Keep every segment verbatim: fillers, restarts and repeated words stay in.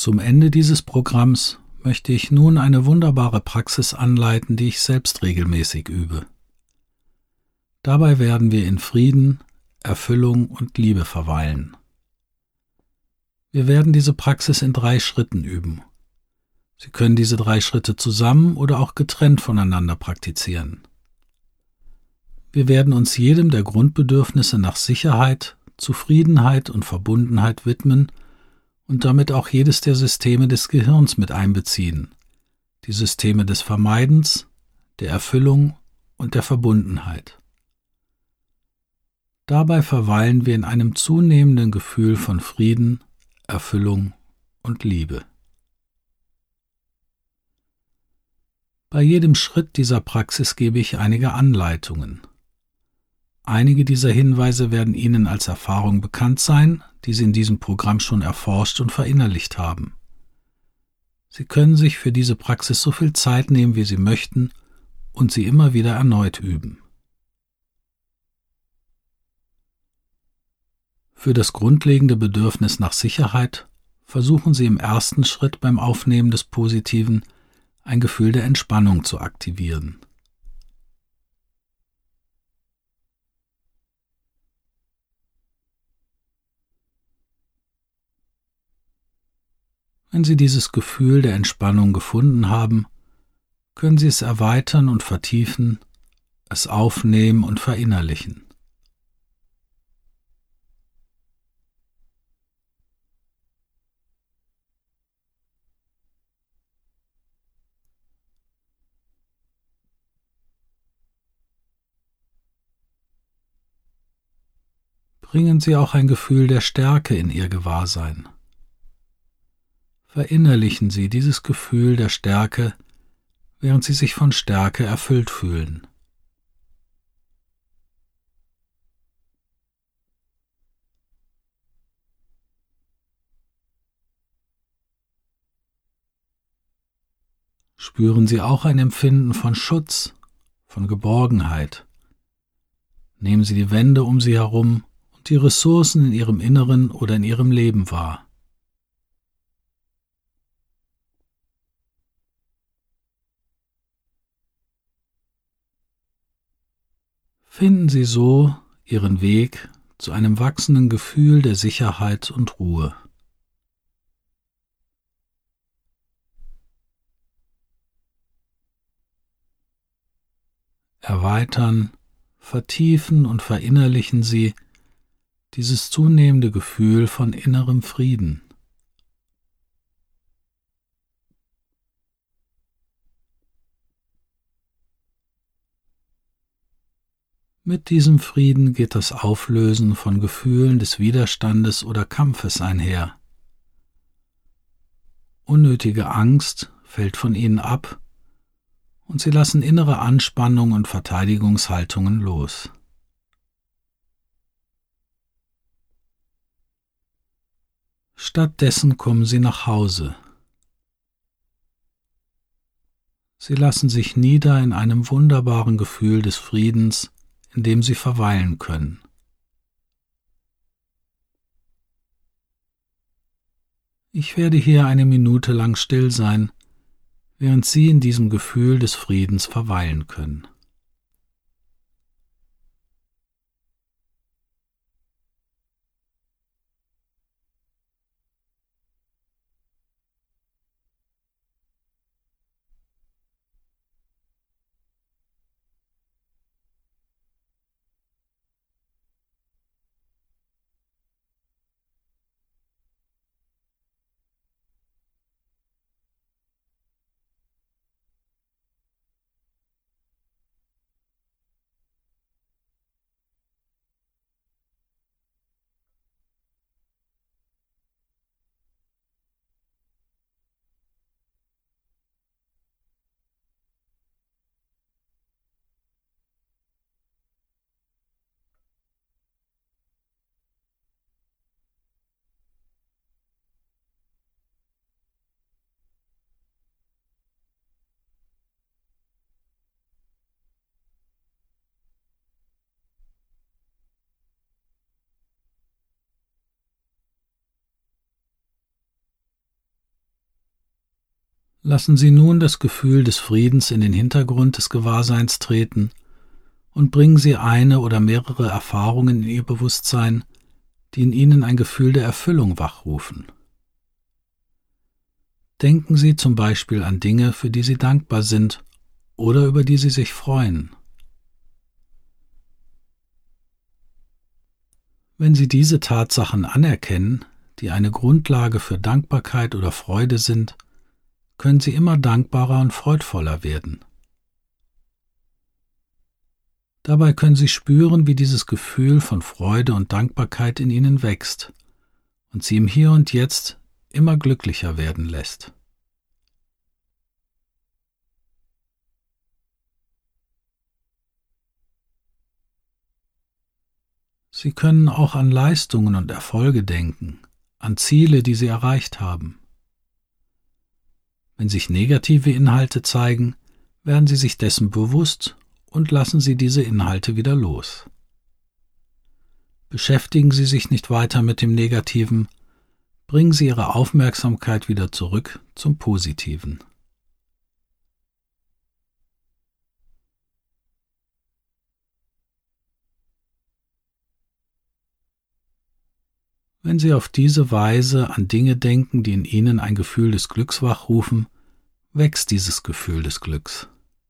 Zum Ende dieses Programms möchte ich nun eine wunderbare Praxis anleiten, die ich selbst regelmäßig übe. Dabei werden wir in Frieden, Erfüllung und Liebe verweilen. Wir werden diese Praxis in drei Schritten üben. Sie können diese drei Schritte zusammen oder auch getrennt voneinander praktizieren. Wir werden uns jedem der Grundbedürfnisse nach Sicherheit, Zufriedenheit und Verbundenheit widmen und damit auch jedes der Systeme des Gehirns mit einbeziehen, die Systeme des Vermeidens, der Erfüllung und der Verbundenheit. Dabei verweilen wir in einem zunehmenden Gefühl von Frieden, Erfüllung und Liebe. Bei jedem Schritt dieser Praxis gebe ich einige Anleitungen. Einige dieser Hinweise werden Ihnen als Erfahrung bekannt sein, die Sie in diesem Programm schon erforscht und verinnerlicht haben. Sie können sich für diese Praxis so viel Zeit nehmen, wie Sie möchten, und sie immer wieder erneut üben. Für das grundlegende Bedürfnis nach Sicherheit versuchen Sie im ersten Schritt beim Aufnehmen des Positiven ein Gefühl der Entspannung zu aktivieren. Wenn Sie dieses Gefühl der Entspannung gefunden haben, können Sie es erweitern und vertiefen, es aufnehmen und verinnerlichen. Bringen Sie auch ein Gefühl der Stärke in Ihr Gewahrsein. Verinnerlichen Sie dieses Gefühl der Stärke, während Sie sich von Stärke erfüllt fühlen. Spüren Sie auch ein Empfinden von Schutz, von Geborgenheit. Nehmen Sie die Wände um Sie herum und die Ressourcen in Ihrem Inneren oder in Ihrem Leben wahr. Finden Sie so Ihren Weg zu einem wachsenden Gefühl der Sicherheit und Ruhe. Erweitern, vertiefen und verinnerlichen Sie dieses zunehmende Gefühl von innerem Frieden. Mit diesem Frieden geht das Auflösen von Gefühlen des Widerstandes oder Kampfes einher. Unnötige Angst fällt von Ihnen ab und Sie lassen innere Anspannung und Verteidigungshaltungen los. Stattdessen kommen Sie nach Hause. Sie lassen sich nieder in einem wunderbaren Gefühl des Friedens, in dem Sie verweilen können. Ich werde hier eine Minute lang still sein, während Sie in diesem Gefühl des Friedens verweilen können. Lassen Sie nun das Gefühl des Friedens in den Hintergrund des Gewahrseins treten und bringen Sie eine oder mehrere Erfahrungen in Ihr Bewusstsein, die in Ihnen ein Gefühl der Erfüllung wachrufen. Denken Sie zum Beispiel an Dinge, für die Sie dankbar sind oder über die Sie sich freuen. Wenn Sie diese Tatsachen anerkennen, die eine Grundlage für Dankbarkeit oder Freude sind, können Sie immer dankbarer und freudvoller werden. Dabei können Sie spüren, wie dieses Gefühl von Freude und Dankbarkeit in Ihnen wächst und Sie im Hier und Jetzt immer glücklicher werden lässt. Sie können auch an Leistungen und Erfolge denken, an Ziele, die Sie erreicht haben. Wenn sich negative Inhalte zeigen, werden Sie sich dessen bewusst und lassen Sie diese Inhalte wieder los. Beschäftigen Sie sich nicht weiter mit dem Negativen, bringen Sie Ihre Aufmerksamkeit wieder zurück zum Positiven. Wenn Sie auf diese Weise an Dinge denken, die in Ihnen ein Gefühl des Glücks wachrufen, wächst dieses Gefühl des Glücks.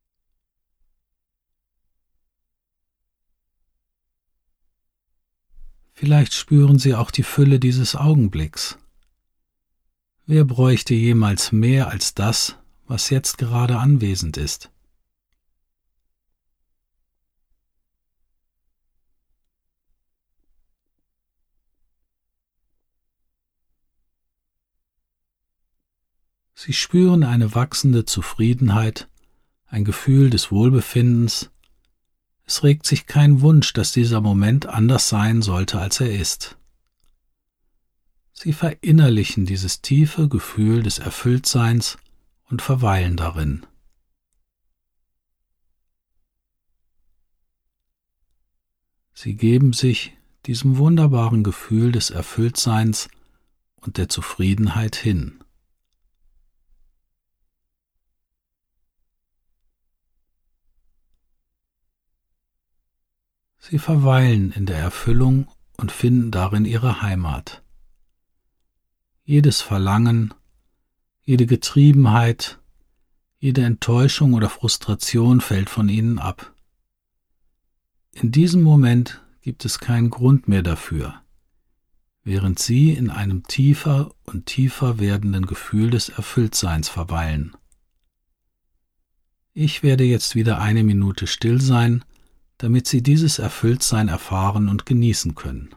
Vielleicht spüren Sie auch die Fülle dieses Augenblicks. Wer bräuchte jemals mehr als das, was jetzt gerade anwesend ist? Sie spüren eine wachsende Zufriedenheit, ein Gefühl des Wohlbefindens. Es regt sich kein Wunsch, dass dieser Moment anders sein sollte, als er ist. Sie verinnerlichen dieses tiefe Gefühl des Erfülltseins und verweilen darin. Sie geben sich diesem wunderbaren Gefühl des Erfülltseins und der Zufriedenheit hin. Sie verweilen in der Erfüllung und finden darin ihre Heimat. Jedes Verlangen, jede Getriebenheit, jede Enttäuschung oder Frustration fällt von ihnen ab. In diesem Moment gibt es keinen Grund mehr dafür, während sie in einem tiefer und tiefer werdenden Gefühl des Erfülltseins verweilen. Ich werde jetzt wieder eine Minute still sein, damit Sie dieses Erfülltsein erfahren und genießen können.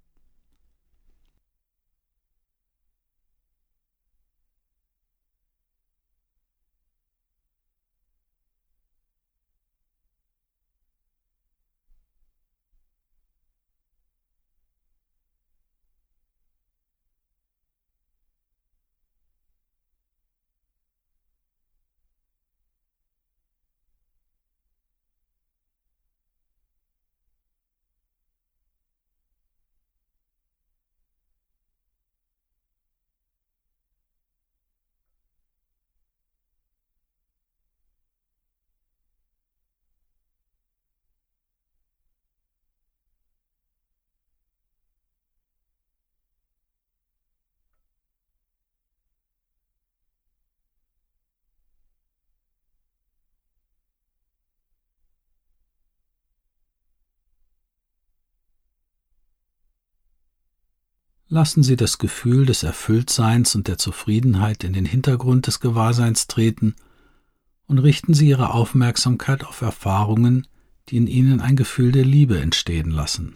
Lassen Sie das Gefühl des Erfülltseins und der Zufriedenheit in den Hintergrund des Gewahrseins treten und richten Sie Ihre Aufmerksamkeit auf Erfahrungen, die in Ihnen ein Gefühl der Liebe entstehen lassen.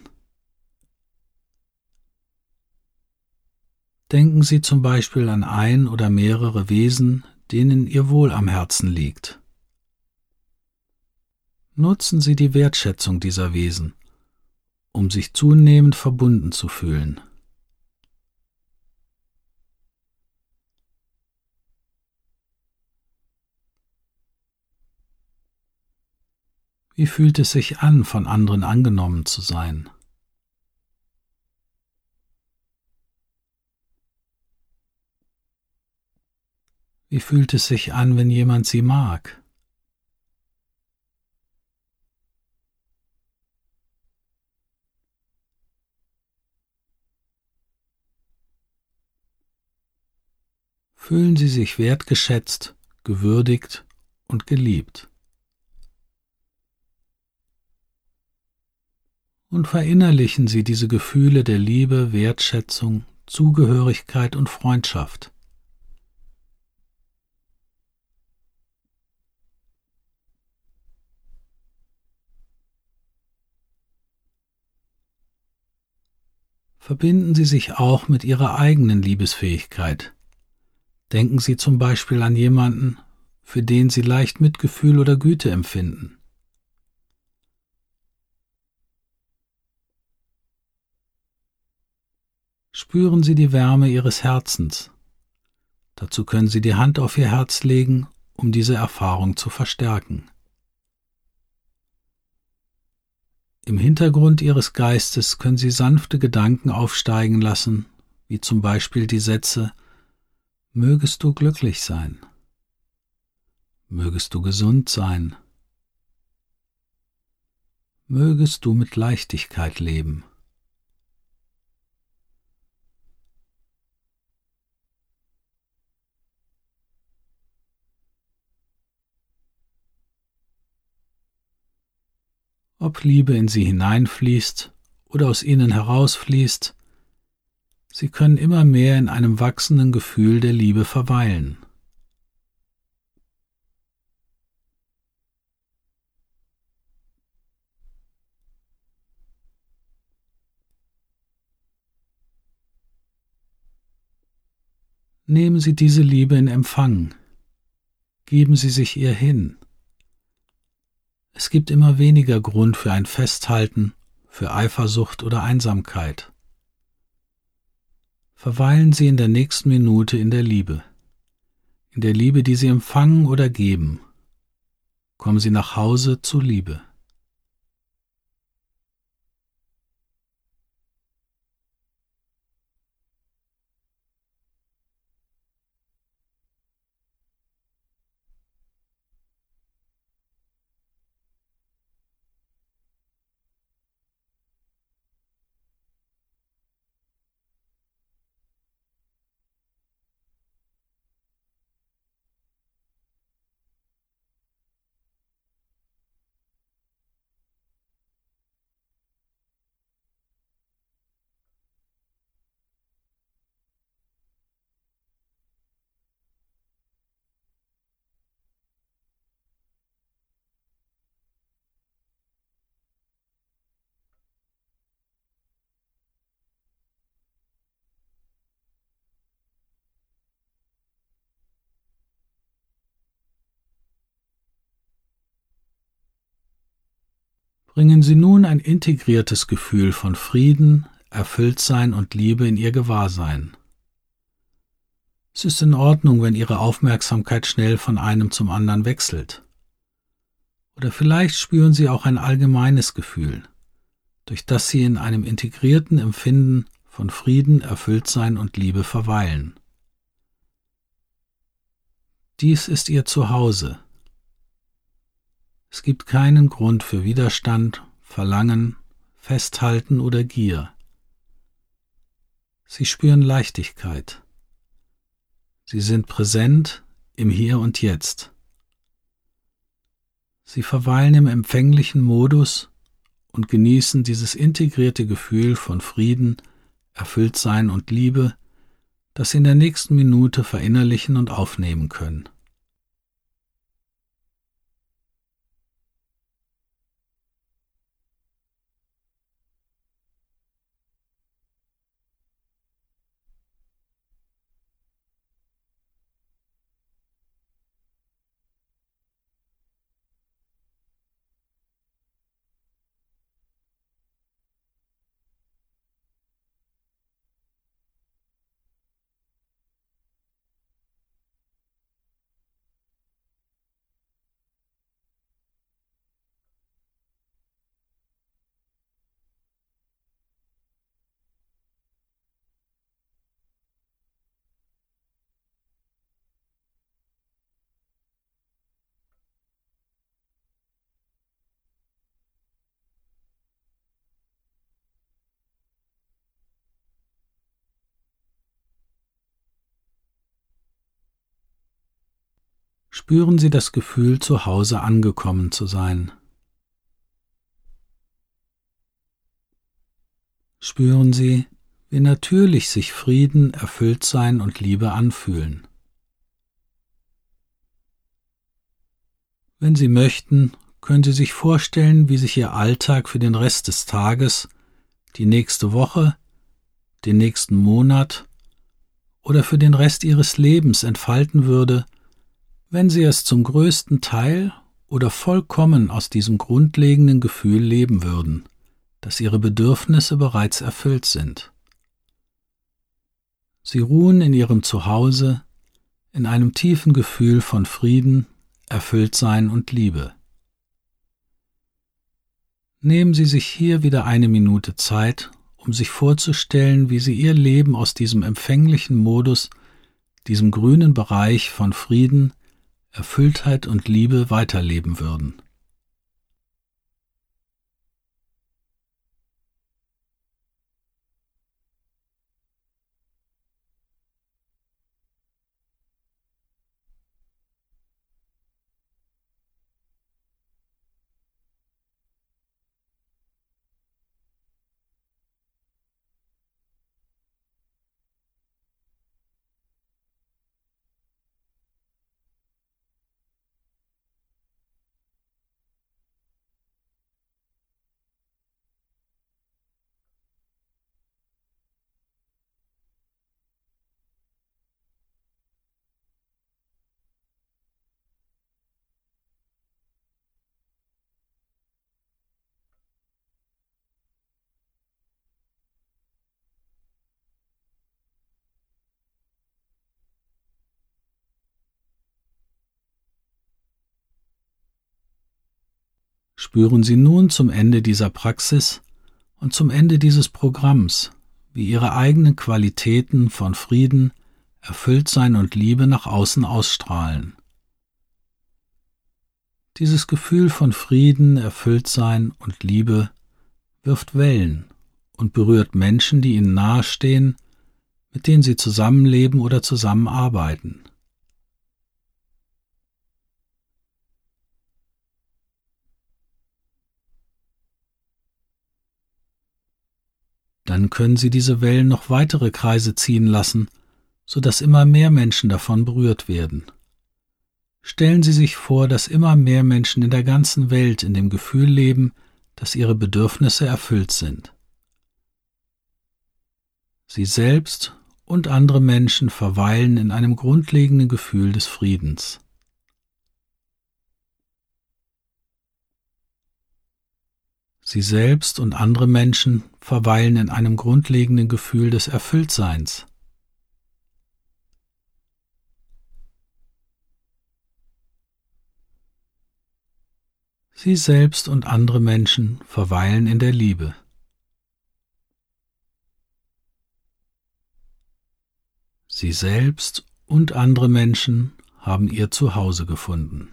Denken Sie zum Beispiel an ein oder mehrere Wesen, denen Ihr Wohl am Herzen liegt. Nutzen Sie die Wertschätzung dieser Wesen, um sich zunehmend verbunden zu fühlen. Wie fühlt es sich an, von anderen angenommen zu sein? Wie fühlt es sich an, wenn jemand Sie mag? Fühlen Sie sich wertgeschätzt, gewürdigt und geliebt. Und verinnerlichen Sie diese Gefühle der Liebe, Wertschätzung, Zugehörigkeit und Freundschaft. Verbinden Sie sich auch mit Ihrer eigenen Liebesfähigkeit. Denken Sie zum Beispiel an jemanden, für den Sie leicht Mitgefühl oder Güte empfinden. Spüren Sie die Wärme Ihres Herzens. Dazu können Sie die Hand auf Ihr Herz legen, um diese Erfahrung zu verstärken. Im Hintergrund Ihres Geistes können Sie sanfte Gedanken aufsteigen lassen, wie zum Beispiel die Sätze: Mögest du glücklich sein, mögest du gesund sein, mögest du mit Leichtigkeit leben. Ob Liebe in Sie hineinfließt oder aus Ihnen herausfließt, Sie können immer mehr in einem wachsenden Gefühl der Liebe verweilen. Nehmen Sie diese Liebe in Empfang. Geben Sie sich ihr hin. Es gibt immer weniger Grund für ein Festhalten, für Eifersucht oder Einsamkeit. Verweilen Sie in der nächsten Minute in der Liebe, in der Liebe, die Sie empfangen oder geben. Kommen Sie nach Hause zu Liebe. Bringen Sie nun ein integriertes Gefühl von Frieden, Erfülltsein und Liebe in Ihr Gewahrsein. Es ist in Ordnung, wenn Ihre Aufmerksamkeit schnell von einem zum anderen wechselt. Oder vielleicht spüren Sie auch ein allgemeines Gefühl, durch das Sie in einem integrierten Empfinden von Frieden, Erfülltsein und Liebe verweilen. Dies ist Ihr Zuhause. Es gibt keinen Grund für Widerstand, Verlangen, Festhalten oder Gier. Sie spüren Leichtigkeit. Sie sind präsent im Hier und Jetzt. Sie verweilen im empfänglichen Modus und genießen dieses integrierte Gefühl von Frieden, Erfülltsein und Liebe, das Sie in der nächsten Minute verinnerlichen und aufnehmen können. Spüren Sie das Gefühl, zu Hause angekommen zu sein. Spüren Sie, wie natürlich sich Frieden, Erfülltsein und Liebe anfühlen. Wenn Sie möchten, können Sie sich vorstellen, wie sich Ihr Alltag für den Rest des Tages, die nächste Woche, den nächsten Monat oder für den Rest Ihres Lebens entfalten würde, wenn Sie es zum größten Teil oder vollkommen aus diesem grundlegenden Gefühl leben würden, dass Ihre Bedürfnisse bereits erfüllt sind. Sie ruhen in Ihrem Zuhause in einem tiefen Gefühl von Frieden, Erfülltsein und Liebe. Nehmen Sie sich hier wieder eine Minute Zeit, um sich vorzustellen, wie Sie Ihr Leben aus diesem empfänglichen Modus, diesem grünen Bereich von Frieden, Erfülltheit und Liebe weiterleben würden. Spüren Sie nun zum Ende dieser Praxis und zum Ende dieses Programms, wie Ihre eigenen Qualitäten von Frieden, Erfülltsein und Liebe nach außen ausstrahlen. Dieses Gefühl von Frieden, Erfülltsein und Liebe wirft Wellen und berührt Menschen, die Ihnen nahestehen, mit denen Sie zusammenleben oder zusammenarbeiten. Dann können Sie diese Wellen noch weitere Kreise ziehen lassen, sodass immer mehr Menschen davon berührt werden. Stellen Sie sich vor, dass immer mehr Menschen in der ganzen Welt in dem Gefühl leben, dass ihre Bedürfnisse erfüllt sind. Sie selbst und andere Menschen verweilen in einem grundlegenden Gefühl des Friedens. Sie selbst und andere Menschen verweilen in einem grundlegenden Gefühl des Erfülltseins. Sie selbst und andere Menschen verweilen in der Liebe. Sie selbst und andere Menschen haben ihr Zuhause gefunden.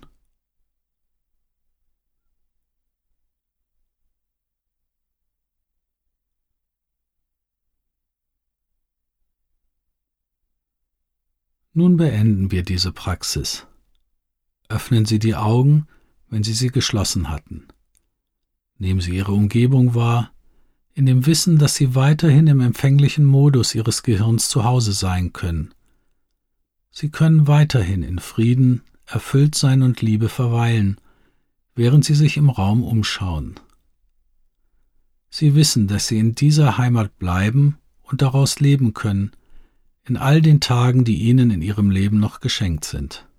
Nun beenden wir diese Praxis. Öffnen Sie die Augen, wenn Sie sie geschlossen hatten. Nehmen Sie Ihre Umgebung wahr, in dem Wissen, dass Sie weiterhin im empfänglichen Modus Ihres Gehirns zu Hause sein können. Sie können weiterhin in Frieden, Erfülltsein und Liebe verweilen, während Sie sich im Raum umschauen. Sie wissen, dass Sie in dieser Heimat bleiben und daraus leben können, in all den Tagen, die Ihnen in Ihrem Leben noch geschenkt sind.